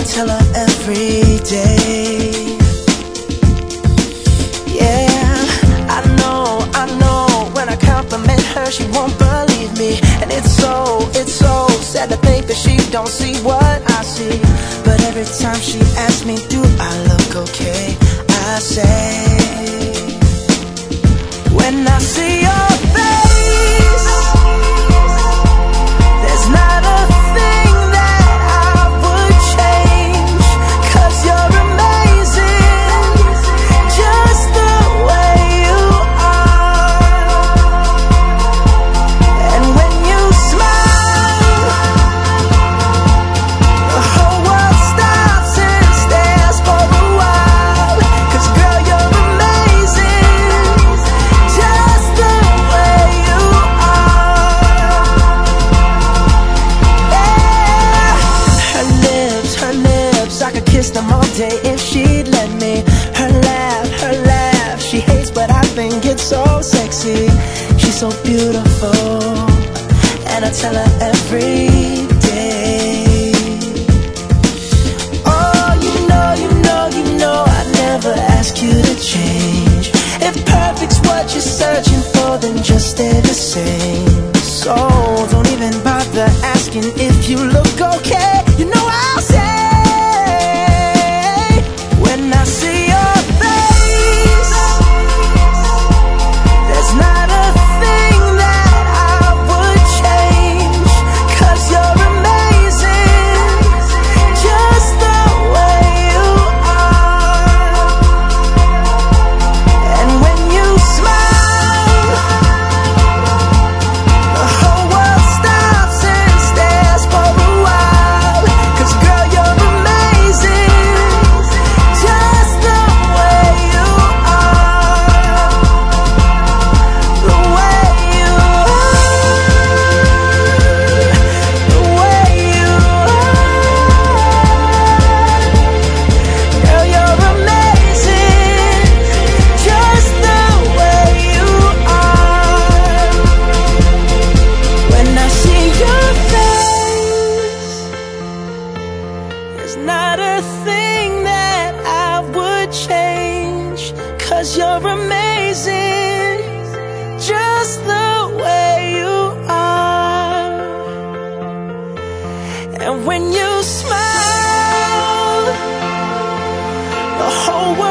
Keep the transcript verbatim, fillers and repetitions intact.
tell her every day. Yeah, I know, I know, when I compliment her she won't believe me. And it's so, it's so sad to think that she don't see what I see. But every time she asks me, do I look okay, I say, when I see your face, there's not a thing that I would change. 'Cause you're amazing, just the way you are. And when you smile, the whole world stops and stares for a while. 'Cause girl, you're amazing, just the way you are. Yeah. Her lips, her lips, I could kiss them all day if she'd let me. Her laugh, her laugh, she hates but I think it's so sexy. She's so beautiful, and I tell her every day. Oh, you know, you know, you know I'd never ask you to change. If perfect's what you're searching for, then just stay the same. So don't even bother asking if you look okay. You know I'll say, when I see your face, there's not a thing that I would change. 'Cause you're amazing, just the way you are. And when you smile, the whole world stops and stares for a while. 'Cause girl, you're amazing, just the way you are. The way you are, the way you are. Girl, you're amazing, just the way you are. When I see your face, there's not a thing that I would change. 'Cause you're amazing, just the way you are. And when you smile, the whole world